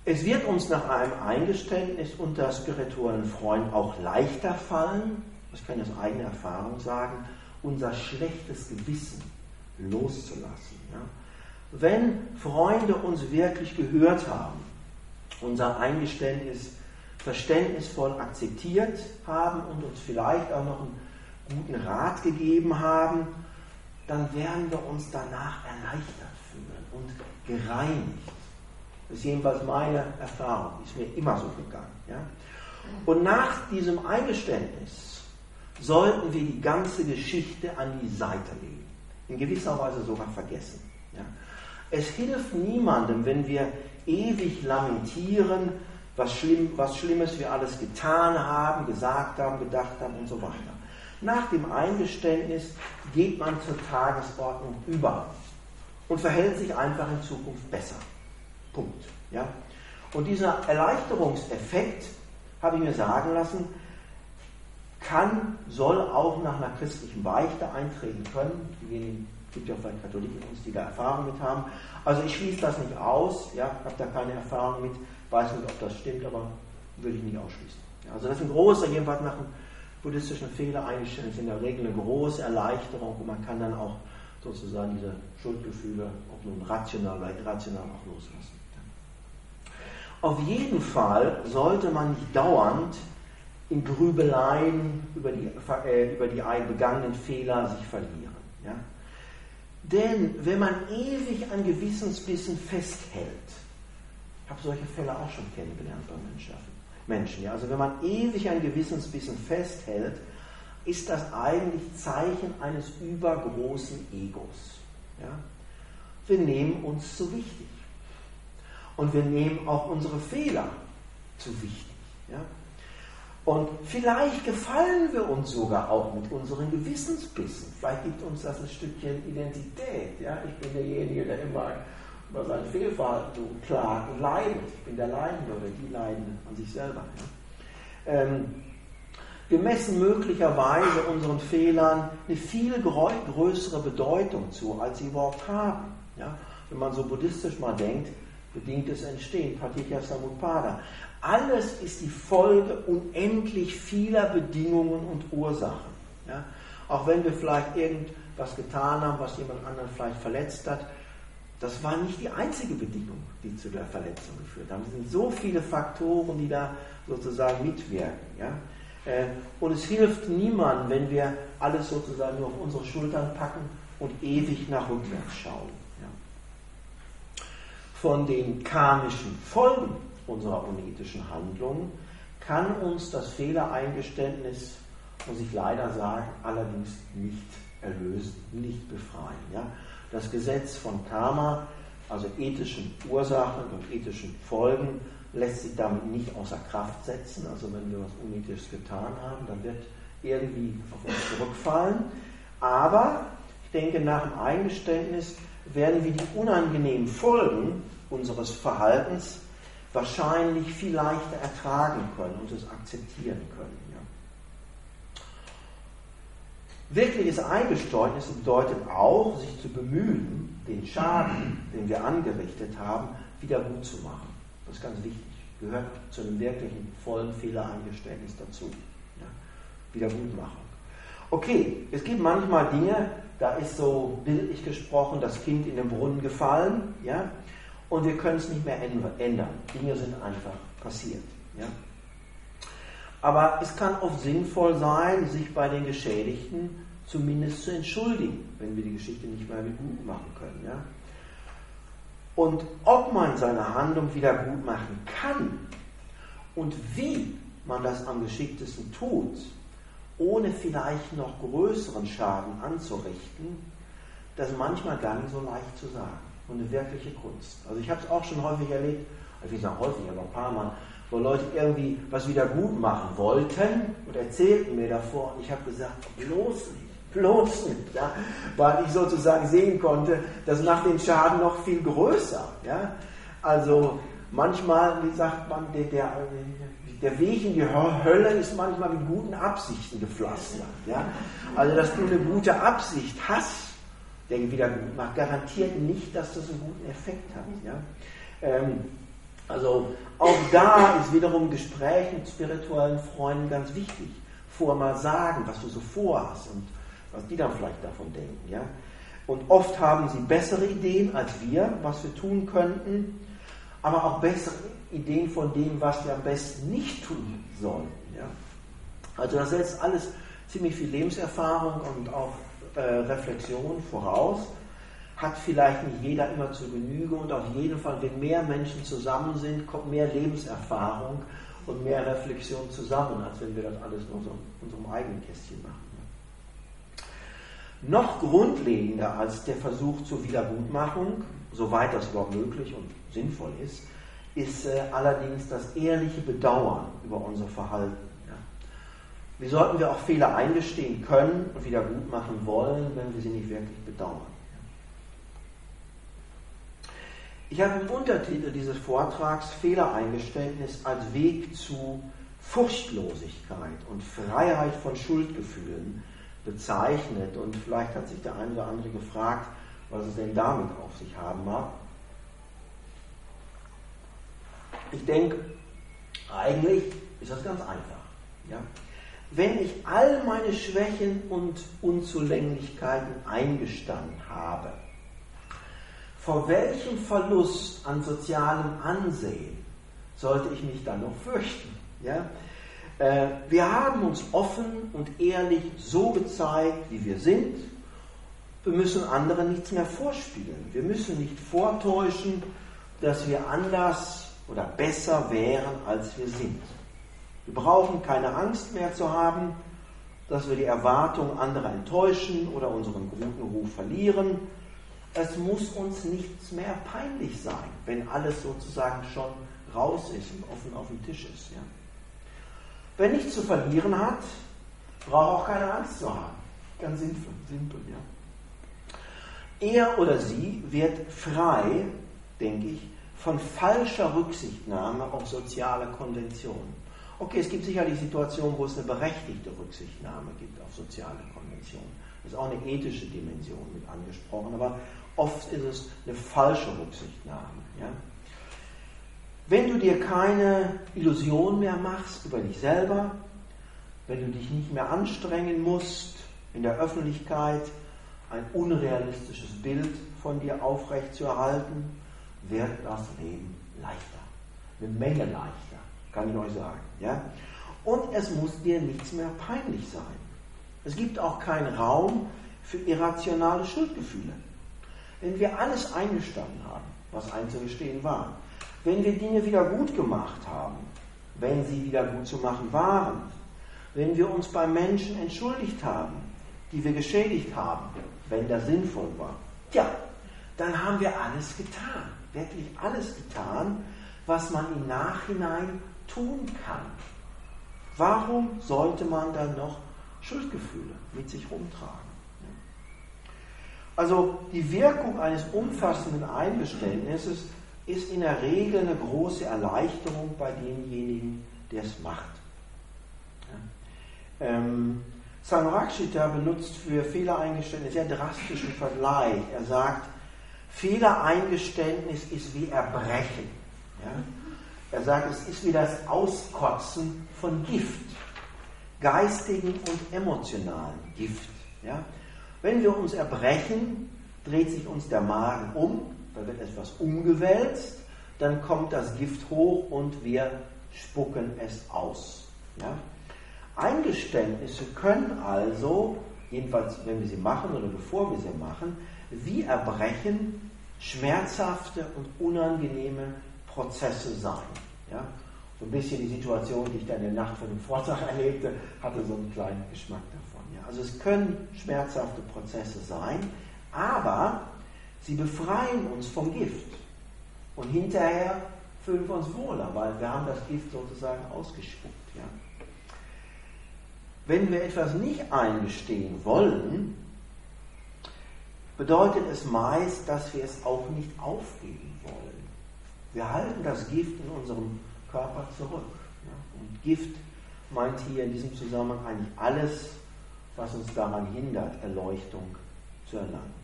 Es wird uns nach einem Eingeständnis unter spirituellen Freunden auch leichter fallen, das kann ich aus eigener Erfahrung sagen, unser schlechtes Gewissen loszulassen. Ja? Wenn Freunde uns wirklich gehört haben, unser Eingeständnis verständnisvoll akzeptiert haben und uns vielleicht auch noch einen guten Rat gegeben haben, dann werden wir uns danach erleichtert fühlen und gereinigt. Das ist jedenfalls meine Erfahrung, die ist mir immer so gegangen. Ja? Und nach diesem Eingeständnis sollten wir die ganze Geschichte an die Seite legen, in gewisser Weise sogar vergessen. Ja? Es hilft niemandem, wenn wir ewig lamentieren, was Schlimmes wir alles getan haben, gesagt haben, gedacht haben und so weiter. Nach dem Eingeständnis geht man zur Tagesordnung über und verhält sich einfach in Zukunft besser. Punkt. Ja? Und dieser Erleichterungseffekt, habe ich mir sagen lassen, soll auch nach einer christlichen Beichte eintreten können. Es gibt ja vielleicht Katholiken in uns, die da Erfahrung mit haben. Also ich schließe das nicht aus, ja, habe da keine Erfahrung mit, weiß nicht, ob das stimmt, aber würde ich nicht ausschließen. Ja, also das ist ein großer, jedenfalls nach einem buddhistischen Fehler eingestellt, ist in der Regel eine große Erleichterung und man kann dann auch sozusagen diese Schuldgefühle, ob nun rational oder irrational, auch loslassen. Auf jeden Fall sollte man nicht dauernd in Grübeleien über die begangenen Fehler sich verlieren. Ja? Denn wenn man ewig an Gewissensbissen festhält, ich habe solche Fälle auch schon kennengelernt bei Menschen. Ja? Also wenn man ewig an Gewissensbissen festhält, ist das eigentlich Zeichen eines übergroßen Egos. Ja? Wir nehmen uns zu wichtig. Und wir nehmen auch unsere Fehler zu wichtig. Ja? Und vielleicht gefallen wir uns sogar auch mit unseren Gewissensbissen. Vielleicht gibt uns das ein Stückchen Identität. Ja? Ich bin derjenige, der immer über sein Fehlverhalten so klagt und leidet. Ich bin der Leidende oder die Leidende an sich selber. Ja? Wir messen möglicherweise unseren Fehlern eine viel größere Bedeutung zu, als sie überhaupt haben. Ja? Wenn man so buddhistisch mal denkt, bedingtes Entstehen, Paticca Samuppada. Alles ist die Folge unendlich vieler Bedingungen und Ursachen. Ja? Auch wenn wir vielleicht irgendwas getan haben, was jemand anderen vielleicht verletzt hat, das war nicht die einzige Bedingung, die zu der Verletzung geführt hat. Es sind so viele Faktoren, die da sozusagen mitwirken. Ja? Und es hilft niemandem, wenn wir alles sozusagen nur auf unsere Schultern packen und ewig nach rückwärts schauen. Von den karmischen Folgen unserer unethischen Handlungen kann uns das Fehlereingeständnis, muss ich leider sagen, allerdings nicht erlösen, nicht befreien. Ja? Das Gesetz von Karma, also ethischen Ursachen und ethischen Folgen, lässt sich damit nicht außer Kraft setzen. Also wenn wir was Unethisches getan haben, dann wird irgendwie auf uns zurückfallen. Aber ich denke, nach dem Eingeständnis werden wir die unangenehmen Folgen unseres Verhaltens wahrscheinlich viel leichter ertragen können und es akzeptieren können. Ja. Wirkliches Eingeständnis bedeutet auch, sich zu bemühen, den Schaden, den wir angerichtet haben, wieder gut zu machen. Das ist ganz wichtig. Gehört zu einem wirklichen vollen Fehlereingeständnis dazu. Ja. Wiedergutmachung. Okay, es gibt manchmal Dinge, da ist so bildlich gesprochen, das Kind in den Brunnen gefallen, ja, und wir können es nicht mehr ändern. Dinge sind einfach passiert. Ja. Aber es kann oft sinnvoll sein, sich bei den Geschädigten zumindest zu entschuldigen, wenn wir die Geschichte nicht mehr gut machen können. Ja. Und ob man seine Handlung wieder gut machen kann und wie man das am geschicktesten tut, ohne vielleicht noch größeren Schaden anzurichten, das ist manchmal gar nicht so leicht zu sagen. Und eine wirkliche Kunst. Also ich habe es auch schon häufig erlebt, ich will sagen häufig, aber ein paar Mal, wo Leute irgendwie was wieder gut machen wollten und erzählten mir davor und ich habe gesagt, bloß nicht, ja? Weil ich sozusagen sehen konnte, dass nach dem Schaden noch viel größer. Ja? Also manchmal, wie sagt man, der Weg in die Hölle ist manchmal mit guten Absichten gepflastert. Ja? Also dass du eine gute Absicht hast, der Wiedergutmachung, garantiert nicht, dass das einen guten Effekt hat. Ja? Also auch da ist wiederum Gespräch mit spirituellen Freunden ganz wichtig. Vorher mal sagen, was du so vorhast und was die dann vielleicht davon denken. Ja? Und oft haben sie bessere Ideen als wir, was wir tun könnten, aber auch bessere Ideen von dem, was wir am besten nicht tun sollten. Ja? Also das setzt alles ziemlich viel Lebenserfahrung und auch Reflexion voraus. Hat vielleicht nicht jeder immer zur Genüge und auf jeden Fall, wenn mehr Menschen zusammen sind, kommt mehr Lebenserfahrung und mehr Reflexion zusammen, als wenn wir das alles nur so in unserem eigenen Kästchen machen. Noch grundlegender als der Versuch zur Wiedergutmachung, soweit das überhaupt möglich und sinnvoll ist, ist allerdings das ehrliche Bedauern über unser Verhalten. Ja. Wie sollten wir auch Fehler eingestehen können und wiedergutmachen wollen, wenn wir sie nicht wirklich bedauern? Ich habe im Untertitel dieses Vortrags Fehlereingeständnis als Weg zu Furchtlosigkeit und Freiheit von Schuldgefühlen bezeichnet. Und vielleicht hat sich der eine oder andere gefragt, was es denn damit auf sich haben mag. Ich denke, eigentlich ist das ganz einfach. Ja? Wenn ich all meine Schwächen und Unzulänglichkeiten eingestanden habe, vor welchem Verlust an sozialem Ansehen sollte ich mich dann noch fürchten? Ja? Wir haben uns offen und ehrlich so gezeigt, wie wir sind. Wir müssen anderen nichts mehr vorspielen. Wir müssen nicht vortäuschen, dass wir anders oder besser wären, als wir sind. Wir brauchen keine Angst mehr zu haben, dass wir die Erwartungen anderer enttäuschen oder unseren guten Ruf verlieren. Es muss uns nichts mehr peinlich sein, wenn alles sozusagen schon raus ist und offen auf dem Tisch ist. Ja? Wer nichts zu verlieren hat, braucht auch keine Angst zu haben. Ganz simpel, ja. Er oder sie wird frei, denke ich, von falscher Rücksichtnahme auf soziale Konventionen. Okay, es gibt sicherlich Situationen, wo es eine berechtigte Rücksichtnahme gibt auf soziale Konventionen. Das ist auch eine ethische Dimension mit angesprochen, aber oft ist es eine falsche Rücksichtnahme. Ja? Wenn du dir keine Illusion mehr machst über dich selber, wenn du dich nicht mehr anstrengen musst, in der Öffentlichkeit ein unrealistisches Bild von dir aufrechtzuerhalten, wird das Leben leichter. Eine Menge leichter, kann ich euch sagen. Ja? Und es muss dir nichts mehr peinlich sein. Es gibt auch keinen Raum für irrationale Schuldgefühle. Wenn wir alles eingestanden haben, was einzugestehen war, wenn wir Dinge wieder gut gemacht haben, wenn sie wieder gut zu machen waren, wenn wir uns bei Menschen entschuldigt haben, die wir geschädigt haben, wenn das sinnvoll war, ja, dann haben wir alles getan, wirklich alles getan, was man im Nachhinein tun kann. Warum sollte man dann noch Schuldgefühle mit sich rumtragen? Also die Wirkung eines umfassenden Eingeständnisses ist in der Regel eine große Erleichterung bei demjenigen, der es macht. Sanrakshita benutzt für Fehlereingeständnis einen sehr drastischen Vergleich. Er sagt, Fehlereingeständnis ist wie Erbrechen. Ja? Er sagt, es ist wie das Auskotzen von Gift, geistigen und emotionalen Gift. Ja? Wenn wir uns erbrechen, dreht sich uns der Magen um, da wird etwas umgewälzt, dann kommt das Gift hoch und wir spucken es aus. Ja? Eingeständnisse können also, jedenfalls wenn wir sie machen oder bevor wir sie machen, wie Erbrechen schmerzhafte und unangenehme Prozesse sein. Ja? So ein bisschen die Situation, die ich da in der Nacht von dem Vortrag erlebte, hatte so einen kleinen Geschmack davon. Ja? Also es können schmerzhafte Prozesse sein, aber sie befreien uns vom Gift. Und hinterher fühlen wir uns wohler, weil wir haben das Gift sozusagen ausgespuckt. Ja? Wenn wir etwas nicht eingestehen wollen, bedeutet es meist, dass wir es auch nicht aufgeben wollen. Wir halten das Gift in unserem Körper zurück. Ja? Und Gift meint hier in diesem Zusammenhang eigentlich alles, was uns daran hindert, Erleuchtung zu erlangen.